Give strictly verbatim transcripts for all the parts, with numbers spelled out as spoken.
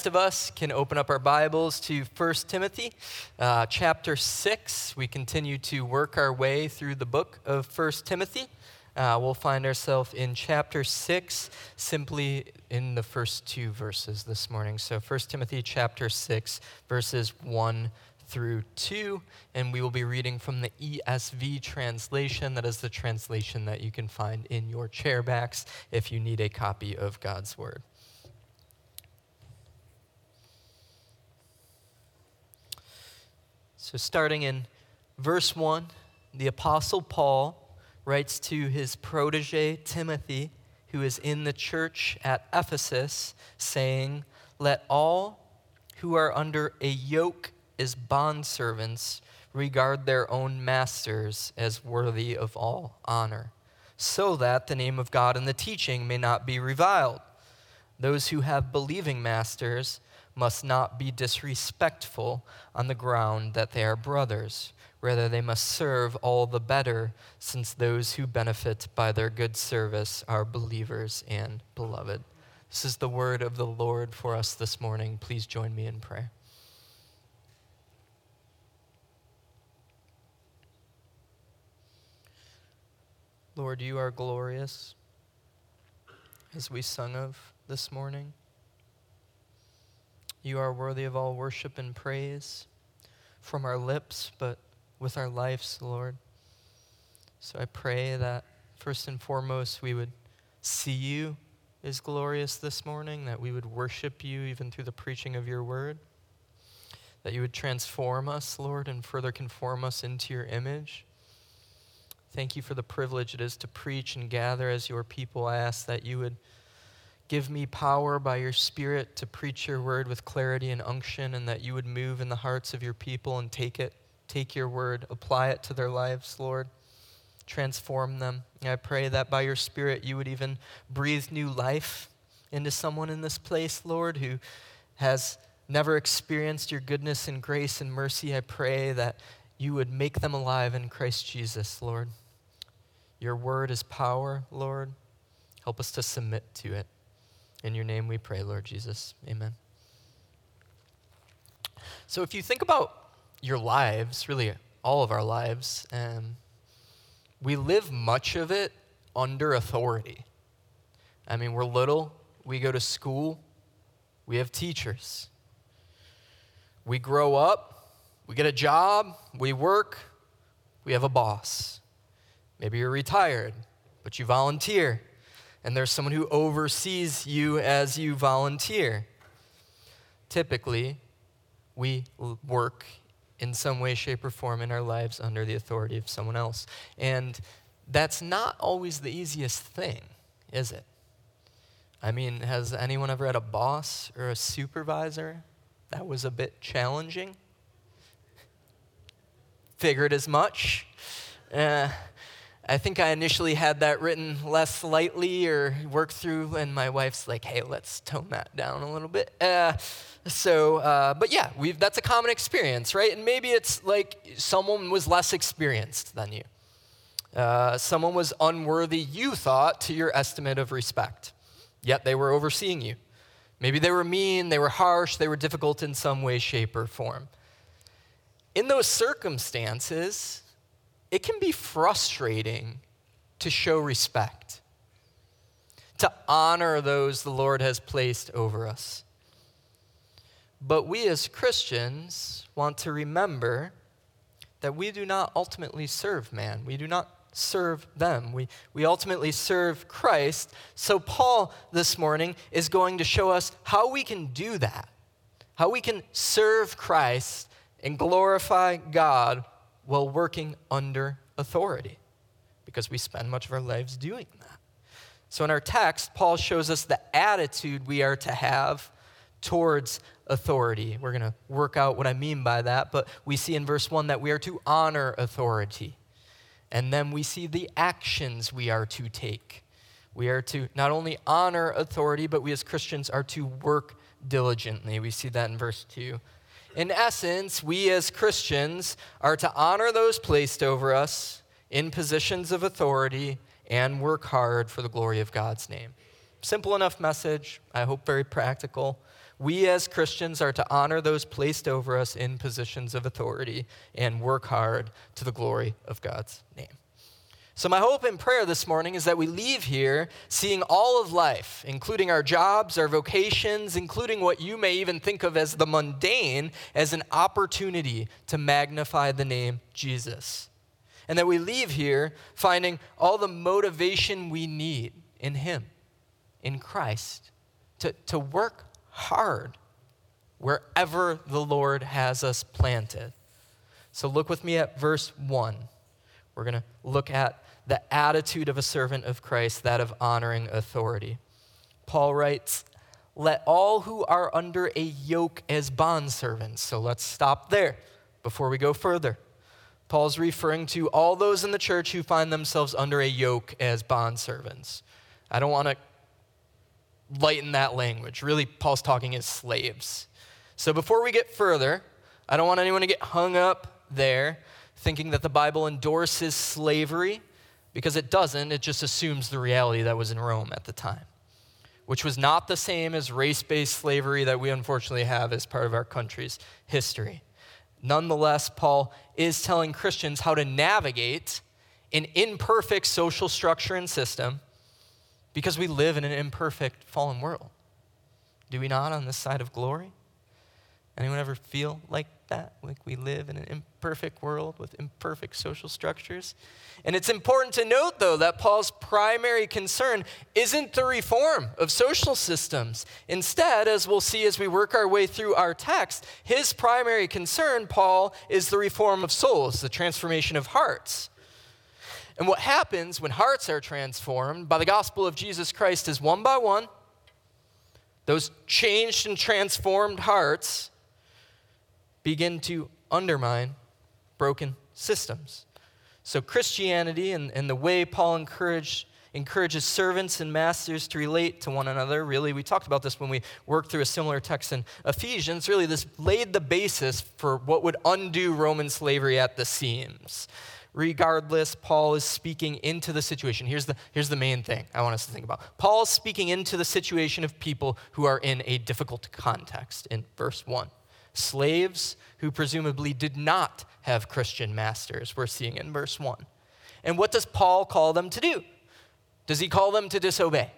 rest of us can open up our Bibles to First Timothy uh, chapter six. We continue to work our way through the book of First Timothy. Uh, we'll find ourselves in chapter six, simply in the first two verses this morning. So First Timothy chapter six, verses one through two, and we will be reading from the E S V translation. That is the translation that you can find in your chair backs if you need a copy of God's Word. So starting in verse one, the Apostle Paul writes to his protege Timothy, who is in the church at Ephesus, saying, "Let all who are under a yoke as bondservants regard their own masters as worthy of all honor, so that the name of God and the teaching may not be reviled. Those who have believing masters must not be disrespectful on the ground that they are brothers. Rather, they must serve all the better, since those who benefit by their good service are believers and beloved." This is the word of the Lord for us this morning. Please join me in prayer. Lord, you are glorious, as we sung of this morning. You are worthy of all worship and praise from our lips, but with our lives, Lord. So I pray that first and foremost we would see you as glorious this morning, that we would worship you even through the preaching of your word, that you would transform us, Lord, and further conform us into your image. Thank you for the privilege it is to preach and gather as your people. I ask that you would give me power by your Spirit to preach your word with clarity and unction, and that you would move in the hearts of your people and take it, take your word, apply it to their lives, Lord. Transform them. And I pray that by your Spirit you would even breathe new life into someone in this place, Lord, who has never experienced your goodness and grace and mercy. I pray that you would make them alive in Christ Jesus, Lord. Your word is power, Lord. Help us to submit to it. In your name we pray, Lord Jesus. Amen. So if you think about your lives, really all of our lives, um, we live much of it under authority. I mean, we're little, we go to school, we have teachers. We grow up, we get a job, we work, we have a boss. Maybe you're retired, but you volunteer, and there's someone who oversees you as you volunteer. Typically, we work in some way, shape, or form in our lives under the authority of someone else. And that's not always the easiest thing, is it? I mean, has anyone ever had a boss or a supervisor that was a bit challenging? Figured as much. Uh, I think I initially had that written less lightly or worked through, and my wife's like, hey, let's tone that down a little bit. Uh, so, uh, but yeah, we've, that's a common experience, right? And maybe it's like someone was less experienced than you. Uh, someone was unworthy, you thought, to your estimate of respect, yet they were overseeing you. Maybe they were mean, they were harsh, they were difficult in some way, shape, or form. In those circumstances, it can be frustrating to show respect, to honor those the Lord has placed over us. But we as Christians want to remember that we do not ultimately serve man. We do not serve them. We, we ultimately serve Christ. So Paul this morning is going to show us how we can do that, how we can serve Christ and glorify God while working under authority, because we spend much of our lives doing that. So in our text, Paul shows us the attitude we are to have towards authority. We're going to work out what I mean by that, but we see in verse one that we are to honor authority. And then we see the actions we are to take. We are to not only honor authority, but we as Christians are to work diligently. We see that in verse two. In essence, we as Christians are to honor those placed over us in positions of authority and work hard for the glory of God's name. Simple enough message, I hope very practical. We as Christians are to honor those placed over us in positions of authority and work hard to the glory of God's name. So my hope and prayer this morning is that we leave here seeing all of life, including our jobs, our vocations, including what you may even think of as the mundane, as an opportunity to magnify the name Jesus. And that we leave here finding all the motivation we need in him, in Christ, to, to work hard wherever the Lord has us planted. So look with me at verse one. We're going to look at the attitude of a servant of Christ, that of honoring authority. Paul writes, "Let all who are under a yoke as bondservants." So let's stop there before we go further. Paul's referring to all those in the church who find themselves under a yoke as bondservants. I don't want to lighten that language. Really, Paul's talking as slaves. So before we get further, I don't want anyone to get hung up there thinking that the Bible endorses slavery, because it doesn't. It just assumes the reality that was in Rome at the time, which was not the same as race-based slavery that we unfortunately have as part of our country's history. Nonetheless, Paul is telling Christians how to navigate an imperfect social structure and system, because we live in an imperfect, fallen world. Do we not on this side of glory? Anyone ever feel like that? Like we live in an imperfect world with imperfect social structures? And it's important to note, though, that Paul's primary concern isn't the reform of social systems. Instead, as we'll see as we work our way through our text, his primary concern, Paul, is the reform of souls, the transformation of hearts. And what happens when hearts are transformed by the gospel of Jesus Christ is one by one, those changed and transformed hearts begin to undermine broken systems. So Christianity and, and the way Paul encourage, encourages servants and masters to relate to one another, really, we talked about this when we worked through a similar text in Ephesians, really this laid the basis for what would undo Roman slavery at the seams. Regardless, Paul is speaking into the situation. Here's the, here's the main thing I want us to think about. Paul is speaking into the situation of people who are in a difficult context in verse one. Slaves who presumably did not have Christian masters, we're seeing in verse one. And what does Paul call them to do? Does he call them to disobey?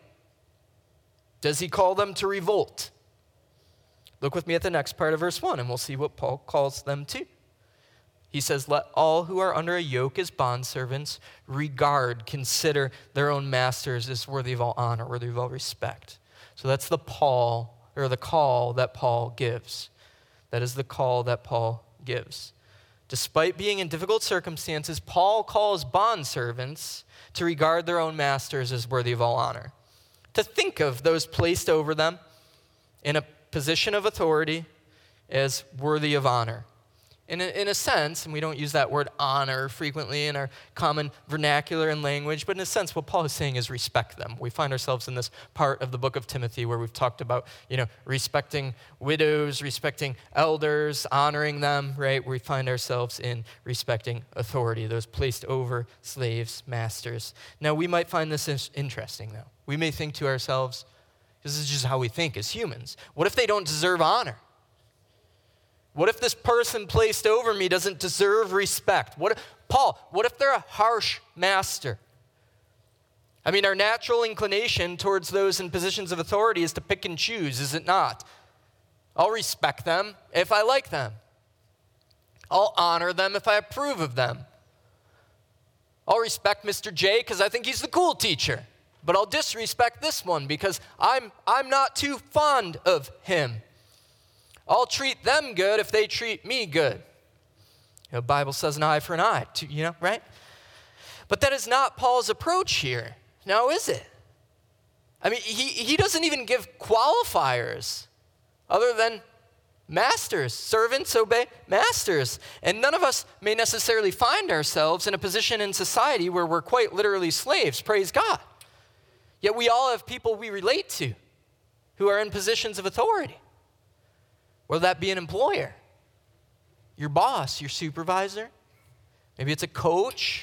Does he call them to revolt? Look with me at the next part of verse one, and we'll see what Paul calls them to. He says, "Let all who are under a yoke as bondservants regard, consider their own masters as worthy of all honor, worthy of all respect." So that's the Paul, or the call that Paul gives. That is the call that Paul gives. Despite being in difficult circumstances, Paul calls bondservants to regard their own masters as worthy of all honor, to think of those placed over them in a position of authority as worthy of honor. In a, in a sense, and we don't use that word honor frequently in our common vernacular and language, but in a sense, what Paul is saying is respect them. We find ourselves in this part of the book of Timothy where we've talked about, you know, respecting widows, respecting elders, honoring them, right? We find ourselves in respecting authority, those placed over slaves, masters. Now, we might find this interesting, though. We may think to ourselves, this is just how we think as humans. What if they don't deserve honor? What if this person placed over me doesn't deserve respect? What if, Paul, what if they're a harsh master? I mean, our natural inclination towards those in positions of authority is to pick and choose, is it not? I'll respect them if I like them. I'll honor them if I approve of them. I'll respect Mister J because I think he's the cool teacher, but I'll disrespect this one because I'm, I'm not too fond of him. I'll treat them good if they treat me good. You know, the Bible says an eye for an eye, you know, right? But that is not Paul's approach here. Now, is it? I mean, he, he doesn't even give qualifiers other than masters. Servants obey masters. And none of us may necessarily find ourselves in a position in society where we're quite literally slaves, praise God. Yet we all have people we relate to who are in positions of authority. Whether that be an employer, your boss, your supervisor, maybe it's a coach,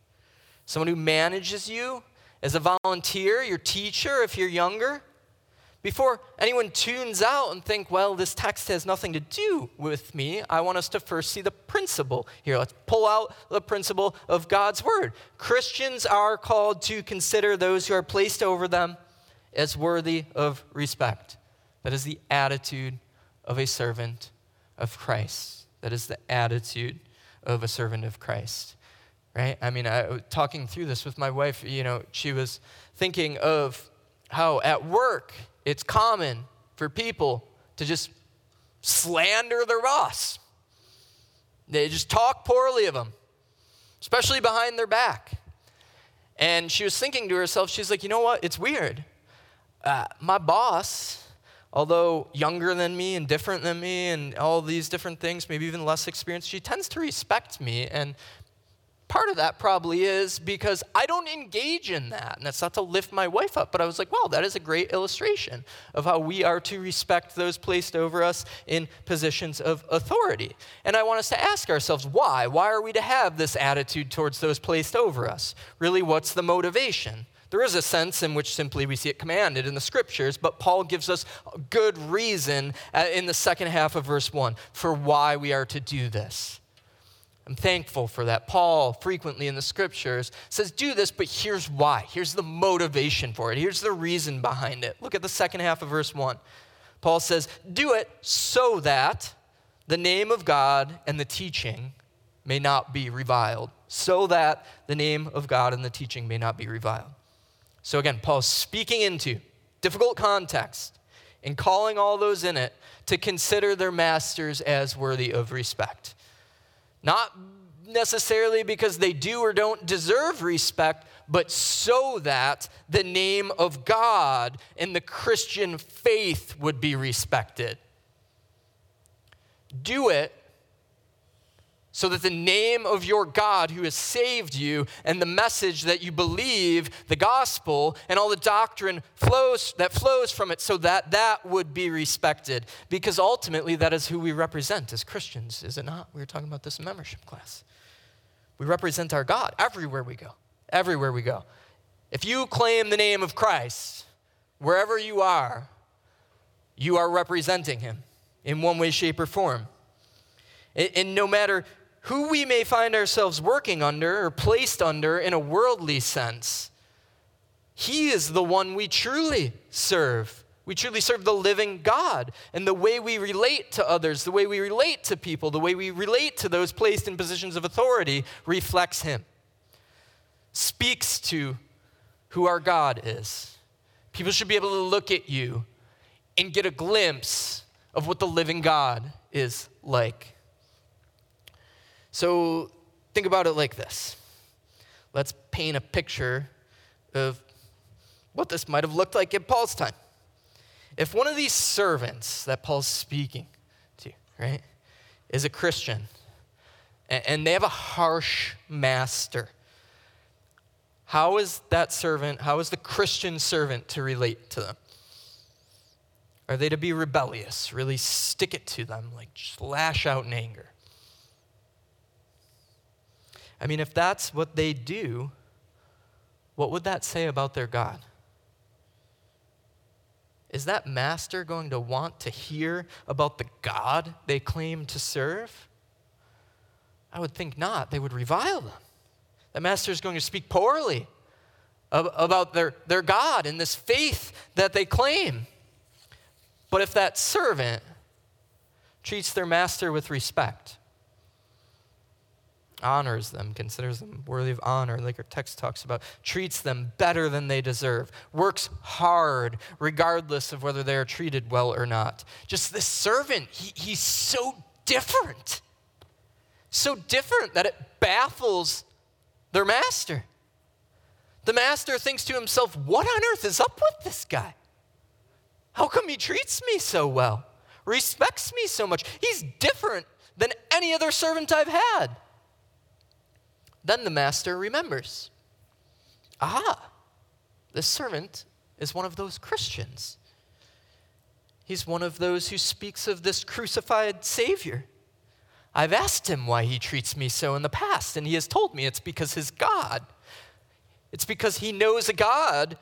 someone who manages you as a volunteer, your teacher if you're younger. Before anyone tunes out and think, well, this text has nothing to do with me, I want us to first see the principle here. Let's pull out the principle of God's word. Christians are called to consider those who are placed over them as worthy of respect. That is the attitude of a servant of Christ. That is the attitude of a servant of Christ, right? I mean, I, talking through this with my wife, you know, she was thinking of how at work, it's common for people to just slander their boss. They just talk poorly of them, especially behind their back. And she was thinking to herself, she's like, you know what? It's weird. Uh, my boss, although younger than me and different than me and all these different things, maybe even less experienced, she tends to respect me. And part of that probably is because I don't engage in that. And that's not to lift my wife up, but I was like, wow, that is a great illustration of how we are to respect those placed over us in positions of authority. And I want us to ask ourselves, why? Why are we to have this attitude towards those placed over us? Really, what's the motivation? There is a sense in which simply we see it commanded in the scriptures, but Paul gives us a good reason in the second half of verse one for why we are to do this. I'm thankful for that. Paul frequently in the scriptures says, do this, but here's why. Here's the motivation for it. Here's the reason behind it. Look at the second half of verse one. Paul says, do it so that the name of God and the teaching may not be reviled. So that the name of God and the teaching may not be reviled. So again, Paul's speaking into difficult context and calling all those in it to consider their masters as worthy of respect. Not necessarily because they do or don't deserve respect, but so that the name of God and the Christian faith would be respected. Do it so that the name of your God who has saved you and the message that you believe, the gospel, and all the doctrine flows that flows from it, so that that would be respected. Because ultimately, that is who we represent as Christians, is it not? We were talking about this in membership class. We represent our God everywhere we go, everywhere we go. If you claim the name of Christ, wherever you are, you are representing him in one way, shape, or form. And, and no matter who we may find ourselves working under or placed under in a worldly sense, he is the one we truly serve. We truly serve the living God. And the way we relate to others, the way we relate to people, the way we relate to those placed in positions of authority reflects him. Speaks to who our God is. People should be able to look at you and get a glimpse of what the living God is like. So think about it like this. Let's paint a picture of what this might have looked like in Paul's time. If one of these servants that Paul's speaking to, right, is a Christian, and they have a harsh master, how is that servant, how is the Christian servant to relate to them? Are they to be rebellious, really stick it to them, like just lash out in anger? I mean, if that's what they do, what would that say about their God? Is that master going to want to hear about the God they claim to serve? I would think not. They would revile them. The master is going to speak poorly about their, their God and this faith that they claim. But if that servant treats their master with respect, honors them, considers them worthy of honor, like our text talks about, treats them better than they deserve, works hard regardless of whether they are treated well or not. Just this servant, he, he's so different. So different that it baffles their master. The master thinks to himself, what on earth is up with this guy? How come he treats me so well? Respects me so much? He's different than any other servant I've had. Then the master remembers, aha, this servant is one of those Christians. He's one of those who speaks of this crucified Savior. I've asked him why he treats me so in the past, and he has told me it's because his God. It's because he knows a God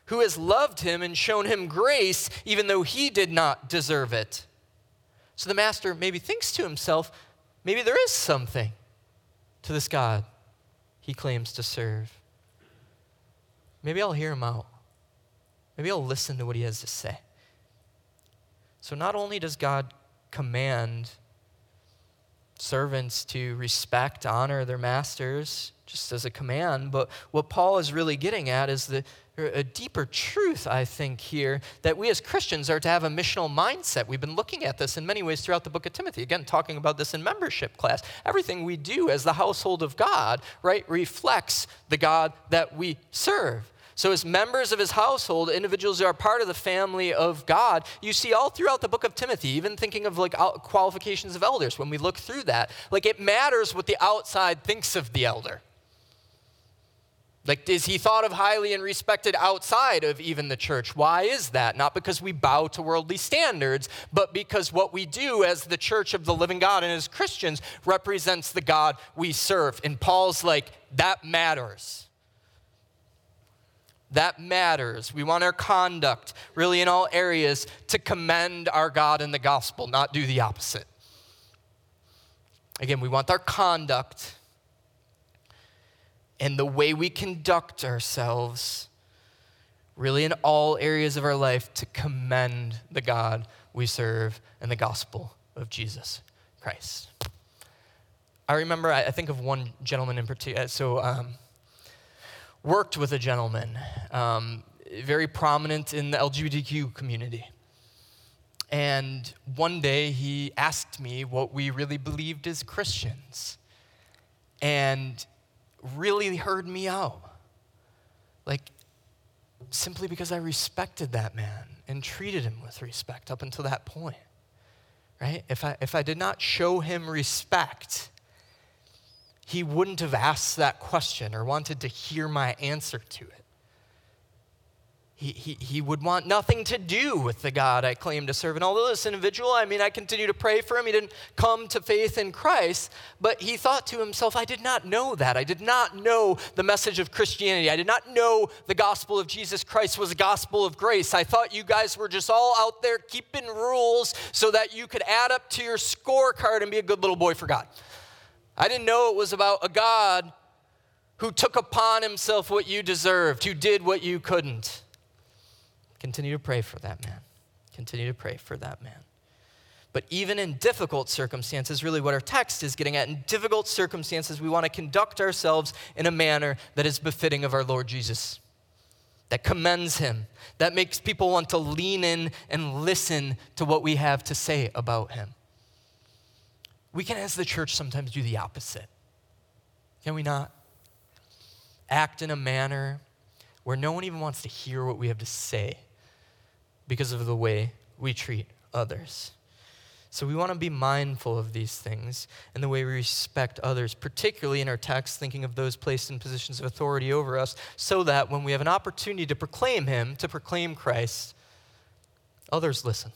who has loved him and shown him grace even though he did not deserve it. So the master maybe thinks to himself, maybe there is something to this God he claims to serve. Maybe I'll hear him out. Maybe I'll listen to what he has to say. So not only does God command servants to respect, honor their masters, just as a command, but what Paul is really getting at is the a deeper truth, I think, here, that we as Christians are to have a missional mindset. We've been looking at this in many ways throughout the book of Timothy. Again, talking about this in membership class. Everything we do as the household of God, right, reflects the God that we serve. So as members of his household, individuals who are part of the family of God, you see all throughout the book of Timothy, even thinking of like qualifications of elders, when we look through that, like it matters what the outside thinks of the elder. Like, is he thought of highly and respected outside of even the church? Why is that? Not because we bow to worldly standards, but because what we do as the church of the living God and as Christians represents the God we serve. And Paul's like, that matters. That matters. We want our conduct, really in all areas, to commend our God in the gospel, not do the opposite. Again, we want our conduct and the way we conduct ourselves, really in all areas of our life, to commend the God we serve and the gospel of Jesus Christ. I remember, I think of one gentleman in particular, so um, worked with a gentleman, um, very prominent in the L G B T Q community. And one day he asked me what we really believed as Christians. And really heard me out. Like, simply because I respected that man and treated him with respect up until that point, right? If I, if I did not show him respect, he wouldn't have asked that question or wanted to hear my answer to it. He, he, he would want nothing to do with the God I claim to serve. And although this individual, I mean, I continue to pray for him. He didn't come to faith in Christ, but he thought to himself, I did not know that. I did not know the message of Christianity. I did not know the gospel of Jesus Christ was a gospel of grace. I thought you guys were just all out there keeping rules so that you could add up to your scorecard and be a good little boy for God. I didn't know it was about a God who took upon himself what you deserved, who did what you couldn't. Continue to pray for that man. Continue to pray for that man. But even in difficult circumstances, really what our text is getting at, in difficult circumstances, we want to conduct ourselves in a manner that is befitting of our Lord Jesus, that commends him, that makes people want to lean in and listen to what we have to say about him. We can, as the church, sometimes do the opposite. Can we not? Act in a manner where no one even wants to hear what we have to say because of the way we treat others. So we want to be mindful of these things and the way we respect others, particularly in our text, thinking of those placed in positions of authority over us, so that when we have an opportunity to proclaim him, to proclaim Christ, others listen.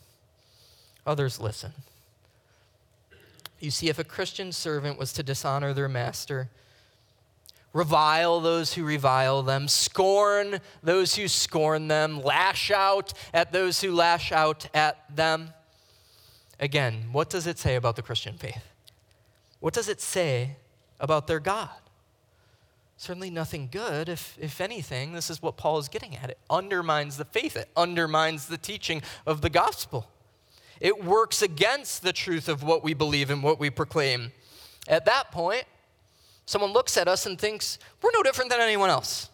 Others listen. You see, if a Christian servant was to dishonor their master, revile those who revile them, scorn those who scorn them, lash out at those who lash out at them. Again, what does it say about the Christian faith? What does it say about their God? Certainly nothing good. If, if anything, this is what Paul is getting at. It undermines the faith. It undermines the teaching of the gospel. It works against the truth of what we believe and what we proclaim. At that point, someone looks at us and thinks, we're no different than anyone else.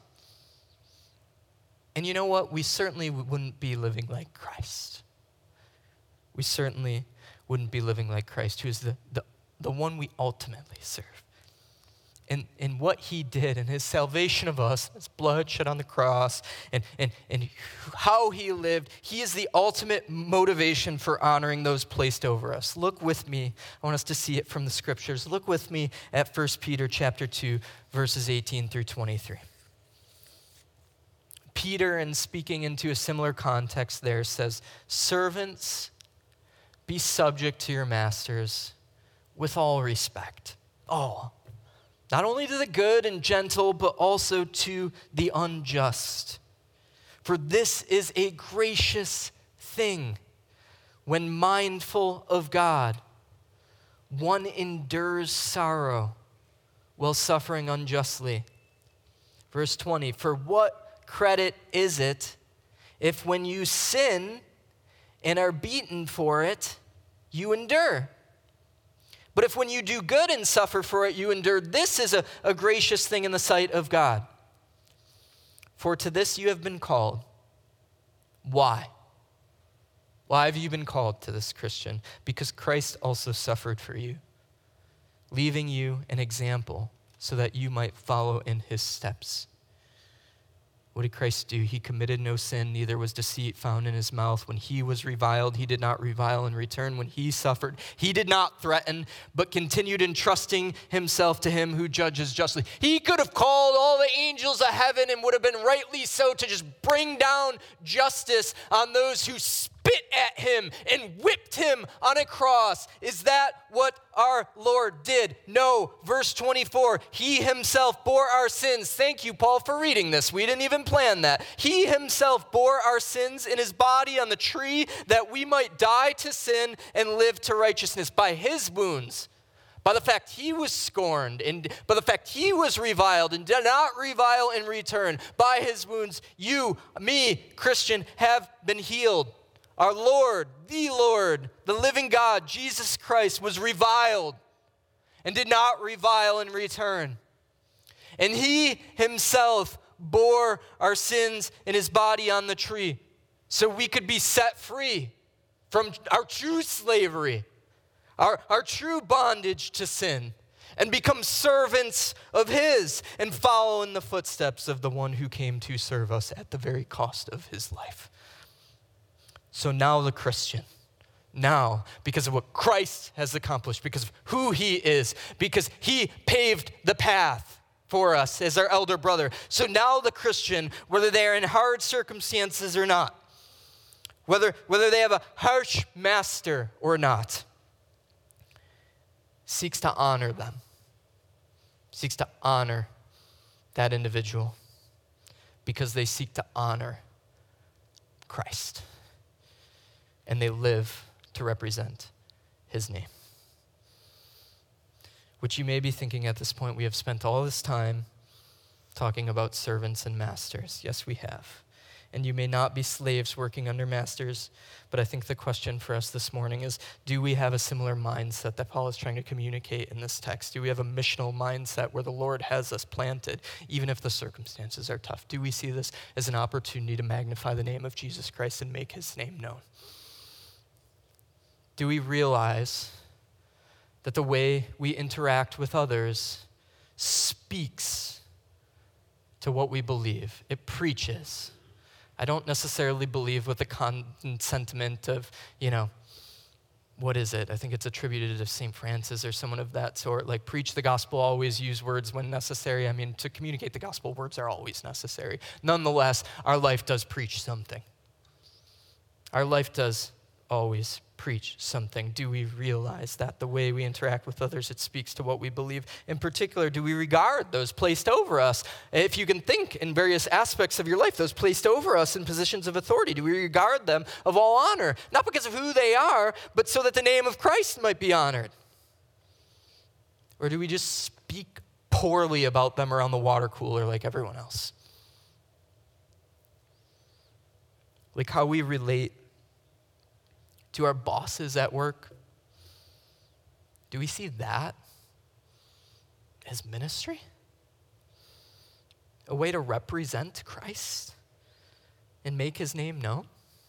And you know what? We certainly wouldn't be living like Christ. We certainly wouldn't be living like Christ, who is the, the, the one we ultimately serve. And, and what he did and his salvation of us, his blood shed on the cross, and, and, and how he lived, he is the ultimate motivation for honoring those placed over us. Look with me. I want us to see it from the scriptures. Look with me at First Peter chapter two, verses eighteen through twenty-three. Peter, in speaking into a similar context there, says, servants, be subject to your masters with all respect. All. Not only to the good and gentle, but also to the unjust. For this is a gracious thing when mindful of God. One endures sorrow while suffering unjustly. Verse twenty, for what credit is it if when you sin and are beaten for it, you endure? But if when you do good and suffer for it, you endure, this is a, a gracious thing in the sight of God. For to this you have been called. Why? Why have you been called to this, Christian? Because Christ also suffered for you, leaving you an example so that you might follow in his steps. What did Christ do? He committed no sin, neither was deceit found in his mouth. When he was reviled, he did not revile in return. When he suffered, he did not threaten, but continued entrusting himself to him who judges justly. He could have called all the angels of heaven and would have been rightly so to just bring down justice on those who spit at him and whipped him on a cross. Is that what our Lord did? No. Verse twenty-four, he himself bore our sins. Thank you, Paul, for reading this. We didn't even plan that. He himself bore our sins in his body on the tree that we might die to sin and live to righteousness. By his wounds, by the fact he was scorned, and by the fact he was reviled and did not revile in return, by his wounds, you, me, Christian, have been healed. Our Lord, the Lord, the living God, Jesus Christ, was reviled and did not revile in return. And he himself bore our sins in his body on the tree so we could be set free from our true slavery, our, our true bondage to sin, and become servants of his and follow in the footsteps of the one who came to serve us at the very cost of his life. So now the Christian, now, because of what Christ has accomplished, because of who he is, because he paved the path for us as our elder brother. So now the Christian, whether they are in hard circumstances or not, whether, whether they have a harsh master or not, seeks to honor them, seeks to honor that individual because they seek to honor Christ. And they live to represent his name. Which you may be thinking at this point, we have spent all this time talking about servants and masters. Yes, we have. And you may not be slaves working under masters, but I think the question for us this morning is, do we have a similar mindset that Paul is trying to communicate in this text? Do we have a missional mindset where the Lord has us planted, even if the circumstances are tough? Do we see this as an opportunity to magnify the name of Jesus Christ and make his name known? Do we realize that the way we interact with others speaks to what we believe? It preaches. I don't necessarily believe with the con- sentiment of, you know, what is it? I think it's attributed to Saint Francis or someone of that sort, like preach the gospel, always use words when necessary. I mean, to communicate the gospel, words are always necessary. Nonetheless, our life does preach something. Our life does always preach something. Do we realize that the way we interact with others, it speaks to what we believe? In particular, do we regard those placed over us? If you can think in various aspects of your life, those placed over us in positions of authority, do we regard them of all honor? Not because of who they are, but so that the name of Christ might be honored. Or do we just speak poorly about them around the water cooler like everyone else? Like how we relate to our bosses at work, do we see that as ministry? A way to represent Christ and make his name known?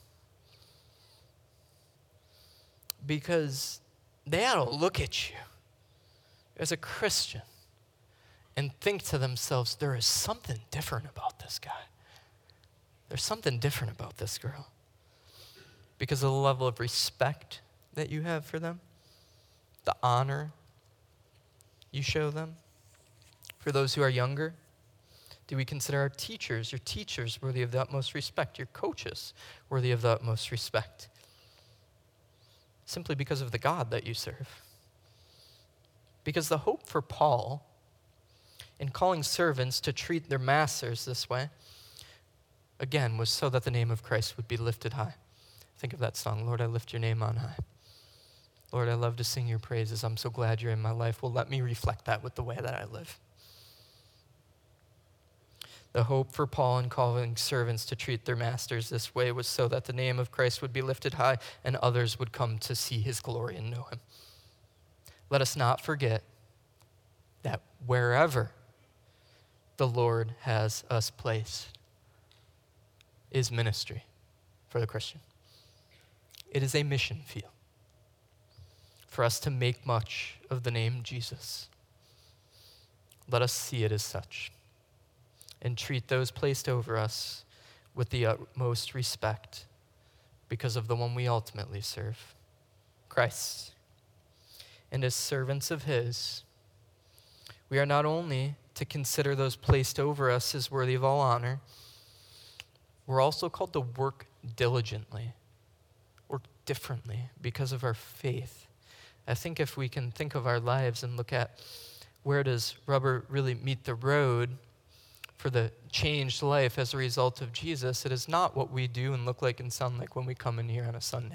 Because they ought to look at you as a Christian and think to themselves, there is something different about this guy. There's something different about this girl. Because of the level of respect that you have for them, the honor you show them. For those who are younger, do we consider our teachers, your teachers, worthy of the utmost respect, your coaches worthy of the utmost respect? Simply because of the God that you serve. Because the hope for Paul in calling servants to treat their masters this way again, was so that the name of Christ would be lifted high. Think of that song, Lord, I lift your name on high. Lord, I love to sing your praises. I'm so glad you're in my life. Well, let me reflect that with the way that I live. The hope for Paul in calling servants to treat their masters this way was so that the name of Christ would be lifted high and others would come to see his glory and know him. Let us not forget that wherever the Lord has us placed is ministry for the Christian. It is a mission field for us to make much of the name Jesus. Let us see it as such and treat those placed over us with the utmost respect because of the one we ultimately serve, Christ. And as servants of his, we are not only to consider those placed over us as worthy of all honor, we're also called to work diligently, work differently because of our faith. I think if we can think of our lives and look at where does rubber really meet the road for the changed life as a result of Jesus, it is not what we do and look like and sound like when we come in here on a Sunday.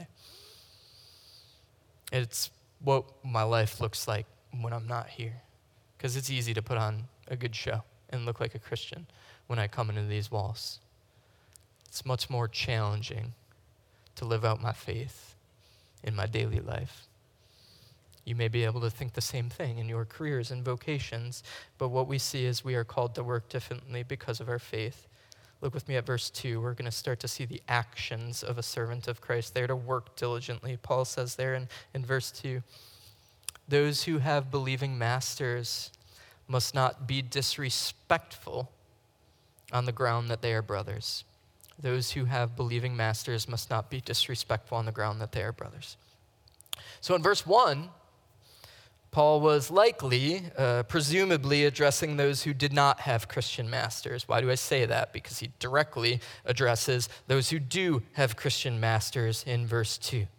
It's what my life looks like when I'm not here. Because it's easy to put on a good show and look like a Christian when I come into these walls. It's much more challenging to live out my faith in my daily life. You may be able to think the same thing in your careers and vocations, but what we see is we are called to work differently because of our faith. Look with me at verse two. We're going to start to see the actions of a servant of Christ. They're to work diligently. Paul says there in, in verse two, those who have believing masters must not be disrespectful on the ground that they are brothers. Those who have believing masters must not be disrespectful on the ground that they are brothers. So in verse one, Paul was likely, uh, presumably, addressing those who did not have Christian masters. Why do I say that? Because he directly addresses those who do have Christian masters in verse two.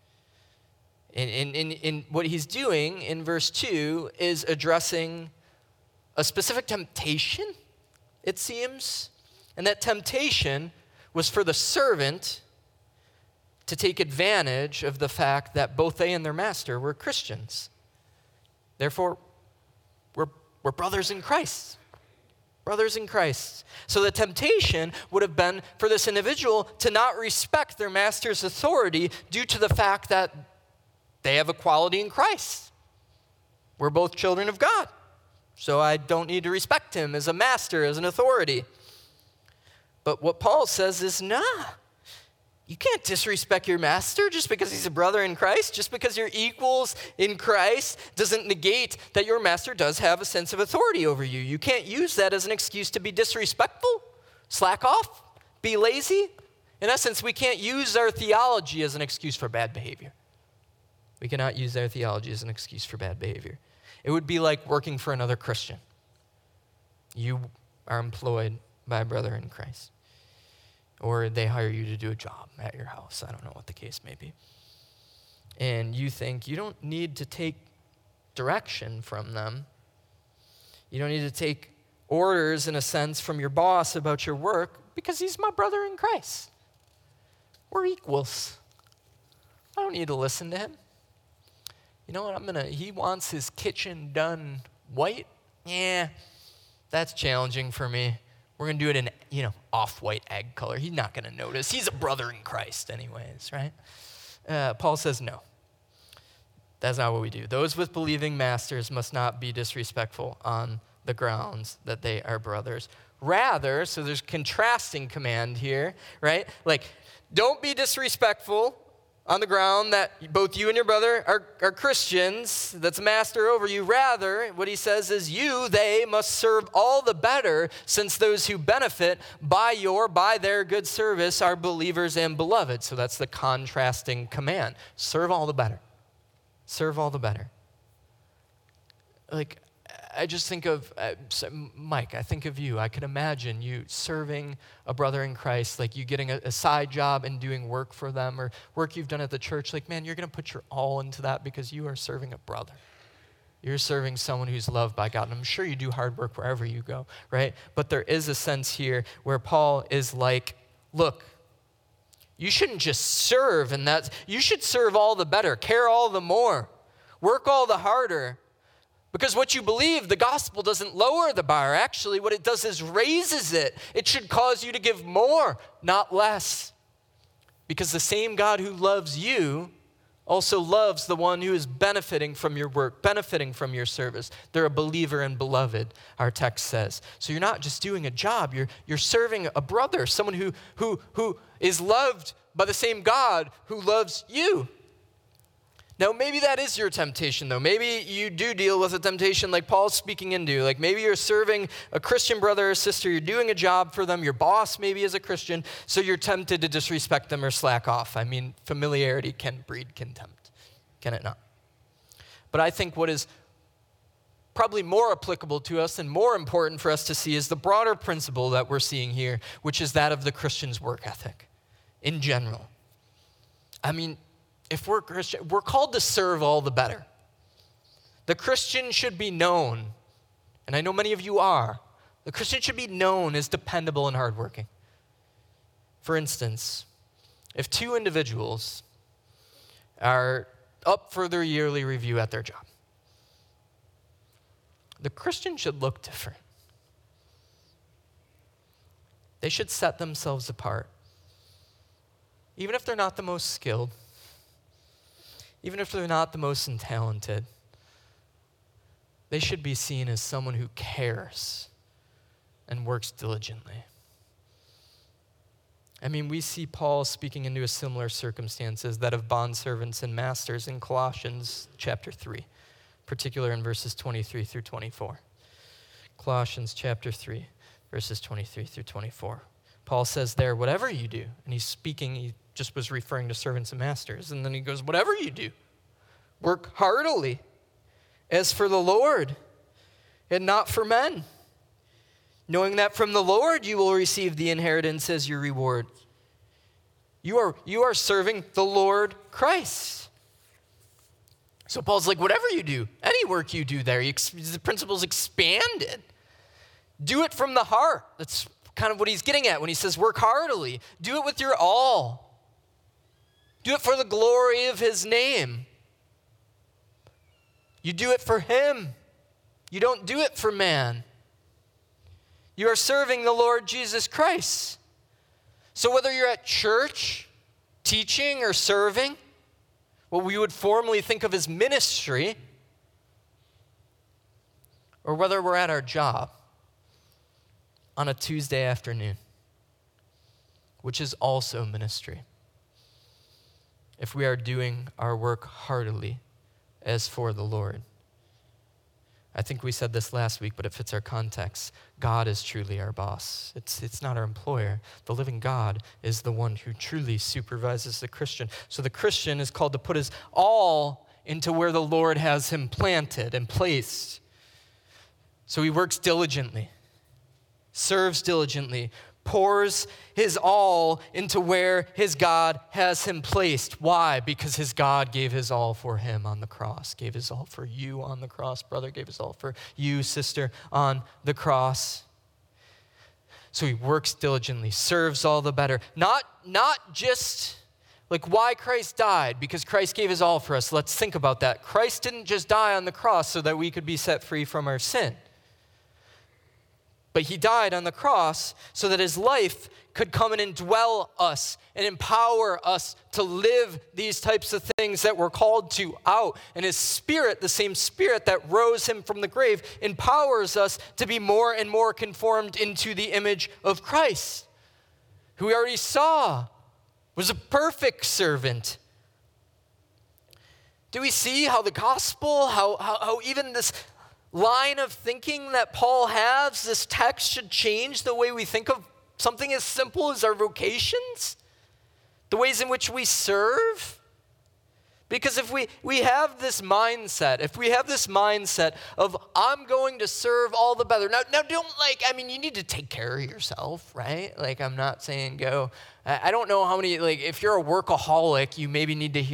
In, in, in, in what he's doing in verse two is addressing a specific temptation, it seems. And that temptation was for the servant to take advantage of the fact that both they and their master were Christians. Therefore, we're, we're brothers in Christ. Brothers in Christ. So the temptation would have been for this individual to not respect their master's authority due to the fact that they have equality in Christ. We're both children of God. So I don't need to respect him as a master, as an authority. But what Paul says is, nah. You can't disrespect your master just because he's a brother in Christ. Just because you're equals in Christ doesn't negate that your master does have a sense of authority over you. You can't use that as an excuse to be disrespectful, slack off, be lazy. In essence, we can't use our theology as an excuse for bad behavior. We cannot use our theology as an excuse for bad behavior. It would be like working for another Christian. You are employed by a brother in Christ. Or they hire you to do a job at your house. I don't know what the case may be. And you think you don't need to take direction from them. You don't need to take orders, in a sense, from your boss about your work because he's my brother in Christ. We're equals. I don't need to listen to him. You know what? I'm gonna. He wants his kitchen done white. Yeah, that's challenging for me. We're going to do it in, you know, off-white egg color. He's not going to notice. He's a brother in Christ anyways, right? Uh, Paul says no. That's not what we do. Those with believing masters must not be disrespectful on the grounds that they are brothers. Rather, so there's contrasting command here, right? Like, don't be disrespectful on the ground that both you and your brother are, are Christians, that's a master over you. Rather, what he says is you, they must serve all the better, since those who benefit by your, by their good service are believers and beloved. So that's the contrasting command. Serve all the better. Serve all the better. Like, I just think of, uh, Mike, I think of you. I can imagine you serving a brother in Christ, like you getting a, a side job and doing work for them or work you've done at the church. Like, man, you're going to put your all into that because you are serving a brother. You're serving someone who's loved by God. And I'm sure you do hard work wherever you go, right? But there is a sense here where Paul is like, look, you shouldn't just serve, and that you should serve all the better, care all the more, work all the harder. Because what you believe, the gospel doesn't lower the bar. Actually, what it does is raises it. It should cause you to give more, not less. Because the same God who loves you also loves the one who is benefiting from your work, benefiting from your service. They're a believer and beloved, our text says. So you're not just doing a job, you're, you're serving a brother, someone who, who, who is loved by the same God who loves you. Now, maybe that is your temptation, though. Maybe you do deal with a temptation like Paul's speaking into. Like maybe you're serving a Christian brother or sister, you're doing a job for them, your boss maybe is a Christian, so you're tempted to disrespect them or slack off. I mean, familiarity can breed contempt, can it not? But I think what is probably more applicable to us and more important for us to see is the broader principle that we're seeing here, which is that of the Christian's work ethic in general. I mean, if we're Christian, we're called to serve all the better. The Christian should be known, and I know many of you are, the Christian should be known as dependable and hardworking. For instance, if two individuals are up for their yearly review at their job, the Christian should look different. They should set themselves apart. Even if they're not the most skilled, even if they're not the most talented, they should be seen as someone who cares and works diligently. I mean, we see Paul speaking into a similar circumstances, that of bondservants and masters in Colossians chapter three, particular in verses twenty-three through twenty-four. Colossians chapter three, verses twenty-three through twenty-four. Paul says there, whatever you do, and he's speaking, he just was referring to servants and masters, and then he goes, whatever you do, work heartily as for the Lord and not for men, knowing that from the Lord you will receive the inheritance as your reward. You are, you are serving the Lord Christ. So Paul's like, whatever you do, any work you do there, you, the principle's expanded. Do it from the heart. That's kind of what he's getting at when he says work heartily. Do it with your all. Do it for the glory of his name. You do it for him. You don't do it for man. You are serving the Lord Jesus Christ. So whether you're at church, teaching or serving, what we would formerly think of as ministry, or whether we're at our job on a Tuesday afternoon, which is also ministry, if we are doing our work heartily as for the Lord. I think we said this last week, but it fits our context. God is truly our boss. It's, it's not our employer. The living God is the one who truly supervises the Christian. So the Christian is called to put his all into where the Lord has him planted and placed. So he works diligently, serves diligently, pours his all into where his God has him placed. Why? Because his God gave his all for him on the cross, gave his all for you on the cross, brother, gave his all for you, sister, on the cross. So he works diligently, serves all the better. Not, not just like why Christ died, because Christ gave his all for us. Let's think about that. Christ didn't just die on the cross so that we could be set free from our sin. But he died on the cross so that his life could come and indwell us and empower us to live these types of things that we're called to out. And his spirit, the same spirit that rose him from the grave, empowers us to be more and more conformed into the image of Christ, who we already saw was a perfect servant. Do we see how the gospel, how, how, how even this line of thinking that Paul has, this text should change the way we think of something as simple as our vocations, the ways in which we serve? Because if we, we have this mindset, if we have this mindset of I'm going to serve all the better. Now, now don't like, I mean, you need to take care of yourself, right? Like I'm not saying go. I, I don't know how many, like if you're a workaholic, you maybe need to hear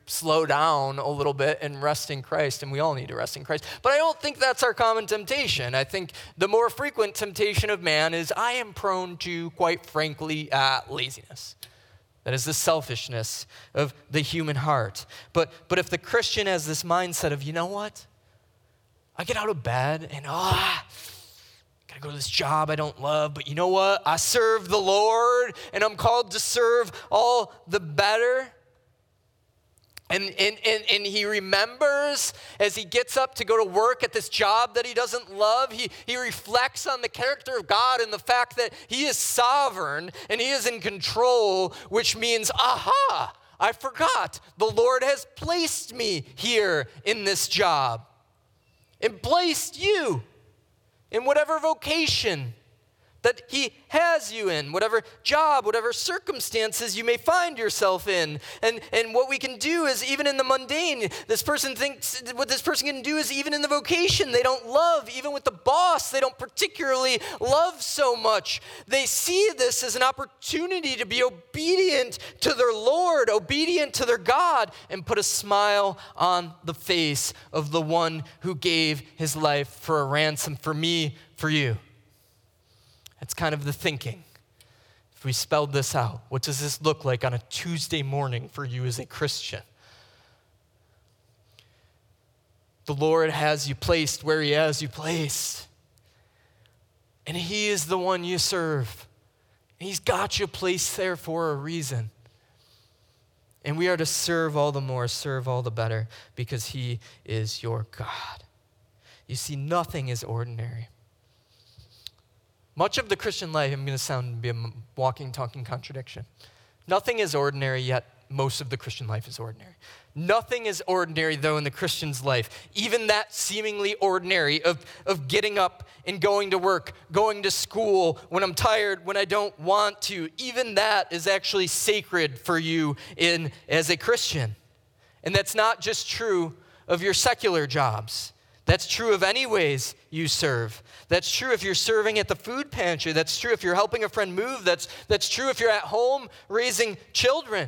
slow down a little bit and rest in Christ, and we all need to rest in Christ. But I don't think that's our common temptation. I think the more frequent temptation of man is I am prone to, quite frankly, uh, laziness. That is the selfishness of the human heart. But, but if the Christian has this mindset of, you know what? I get out of bed and, ah, gotta go to this job I don't love, but you know what? I serve the Lord, and I'm called to serve all the better. And, and, and, and he remembers as he gets up to go to work at this job that he doesn't love, he, he reflects on the character of God and the fact that he is sovereign and he is in control, which means, aha, I forgot. The Lord has placed me here in this job and placed you in whatever vocation that he has you in, whatever job, whatever circumstances you may find yourself in. And, and what we can do is even in the mundane, this person thinks, what this person can do is even in the vocation they don't love, even with the boss they don't particularly love so much. They see this as an opportunity to be obedient to their Lord, obedient to their God, and put a smile on the face of the one who gave his life for a ransom for me, for you. That's kind of the thinking. If we spelled this out, what does this look like on a Tuesday morning for you as a Christian? The Lord has you placed where he has you placed. And he is the one you serve. He's got you placed there for a reason. And we are to serve all the more, serve all the better, because he is your God. You see, nothing is ordinary. Much of the Christian life, I'm going to sound be a walking, talking contradiction. Nothing is ordinary, yet most of the Christian life is ordinary. Nothing is ordinary, though, in the Christian's life. Even that seemingly ordinary of, of getting up and going to work, going to school when I'm tired, when I don't want to, even that is actually sacred for you in as a Christian. And that's not just true of your secular jobs. That's true of any ways you serve. That's true if you're serving at the food pantry. That's true if you're helping a friend move. That's, that's true if you're at home raising children.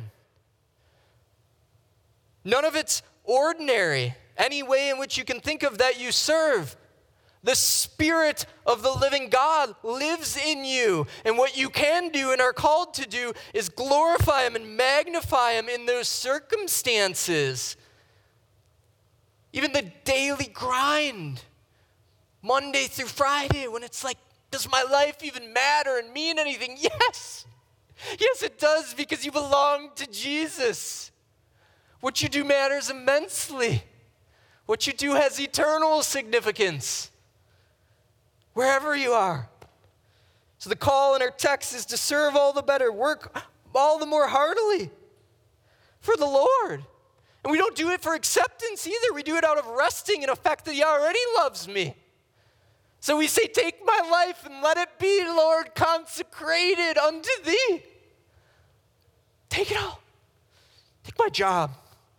None of it's ordinary. Any way in which you can think of that you serve. The Spirit of the living God lives in you. And what you can do and are called to do is glorify him and magnify him in those circumstances. Even the daily grind, Monday through Friday, when it's like, does my life even matter and mean anything? Yes. Yes, it does, because you belong to Jesus. What you do matters immensely. What you do has eternal significance, wherever you are. So the call in our text is to serve all the better, work all the more heartily for the Lord. And we don't do it for acceptance either. We do it out of resting in a fact that he already loves me. So we say, take my life and let it be, Lord, consecrated unto thee. Take it all. Take my job.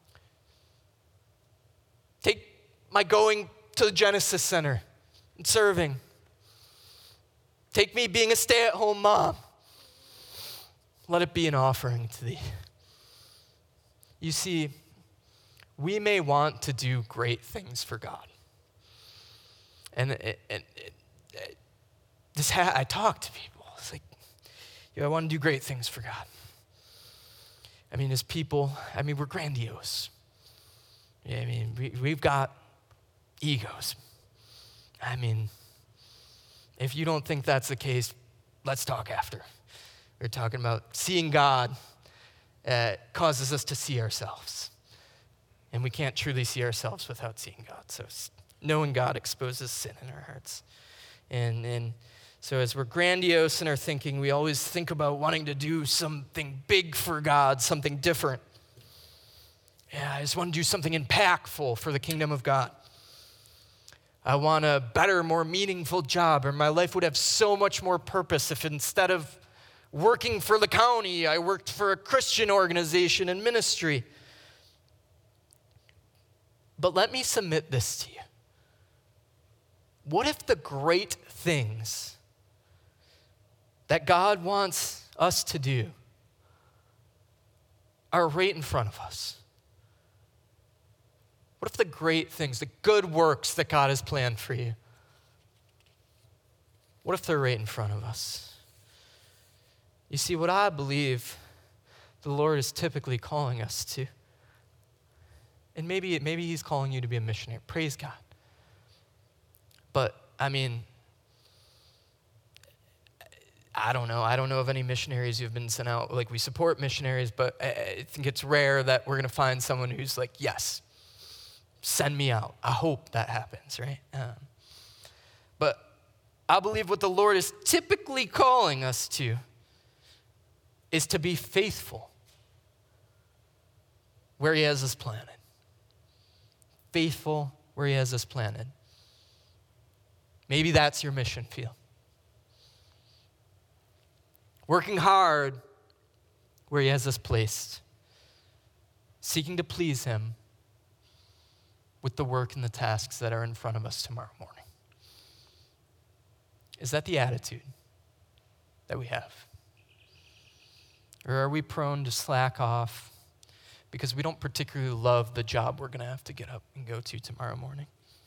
Take my going to the Genesis Center and serving. Take me being a stay-at-home mom. Let it be an offering to thee. You see, we may want to do great things for God. And, and, and, and this ha- I talk to people. It's like, yeah, I want to do great things for God. I mean, as people, I mean, we're grandiose. Yeah, I mean, we, we've got egos. I mean, if you don't think that's the case, let's talk after. We're talking about seeing God uh, causes us to see ourselves. And we can't truly see ourselves without seeing God. So knowing God exposes sin in our hearts. And, and so as we're grandiose in our thinking, we always think about wanting to do something big for God, something different. Yeah, I just want to do something impactful for the kingdom of God. I want a better, more meaningful job, or my life would have so much more purpose if instead of working for the county, I worked for a Christian organization and ministry. But let me submit this to you. What if the great things that God wants us to do are right in front of us? What if the great things, the good works that God has planned for you, what if they're right in front of us? You see, what I believe the Lord is typically calling us to, and maybe, maybe he's calling you to be a missionary. Praise God. But, I mean, I don't know. I don't know of any missionaries who've been sent out. Like, we support missionaries, but I think it's rare that we're going to find someone who's like, yes, send me out. I hope that happens, right? Um, but I believe what the Lord is typically calling us to is to be faithful where he has us planted. Faithful where he has us planted. Maybe that's your mission field. Working hard where he has us placed. Seeking to please him with the work and the tasks that are in front of us tomorrow morning. Is that the attitude that we have? Or are we prone to slack off because we don't particularly love the job we're going to have to get up and go to tomorrow morning?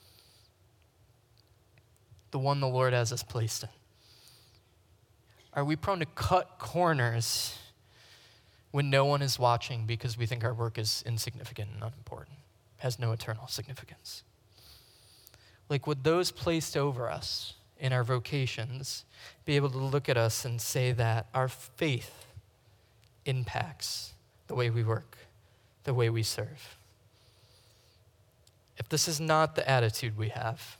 The one the Lord has us placed in. Are we prone to cut corners when no one is watching because we think our work is insignificant and unimportant, has no eternal significance? Like, would those placed over us in our vocations be able to look at us and say that our faith impacts the way we work, the way we serve? If this is not the attitude we have,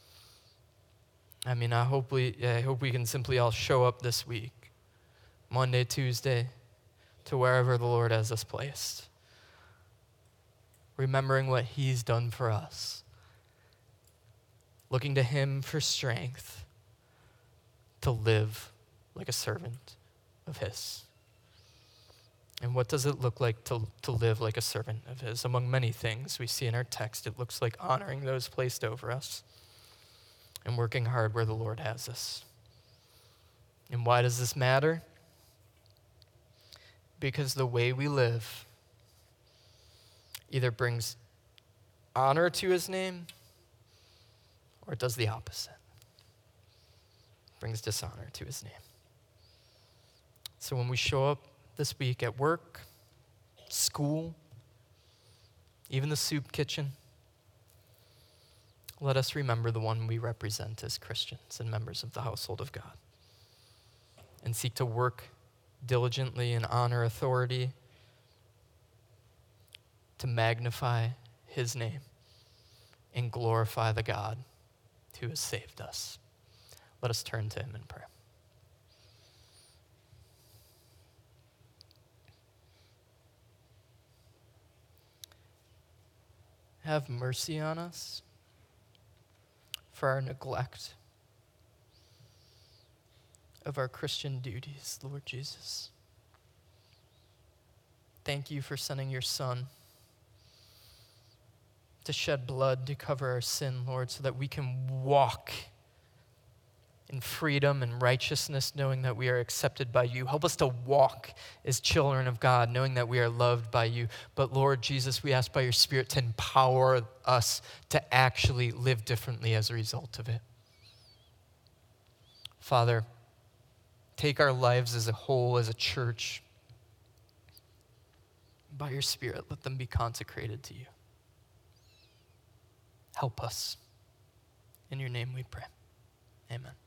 I mean, I hope we, I hope we can simply all show up this week, Monday, Tuesday, to wherever the Lord has us placed, remembering what he's done for us, looking to him for strength to live like a servant of his. And what does it look like to, to live like a servant of his? Among many things we see in our text, it looks like honoring those placed over us and working hard where the Lord has us. And why does this matter? Because the way we live either brings honor to his name or it does the opposite. It brings dishonor to his name. So when we show up this week at work, school, even the soup kitchen, let us remember the one we represent as Christians and members of the household of God, and seek to work diligently and honor authority to magnify his name and glorify the God who has saved us. Let us turn to him in prayer. Have mercy on us for our neglect of our Christian duties, Lord Jesus. Thank you for sending your Son to shed blood to cover our sin, Lord, so that we can walk in freedom and righteousness, knowing that we are accepted by you. Help us to walk as children of God, knowing that we are loved by you. But Lord Jesus, we ask by your Spirit to empower us to actually live differently as a result of it. Father, take our lives as a whole, as a church. By your Spirit, let them be consecrated to you. Help us. In your name we pray. Amen.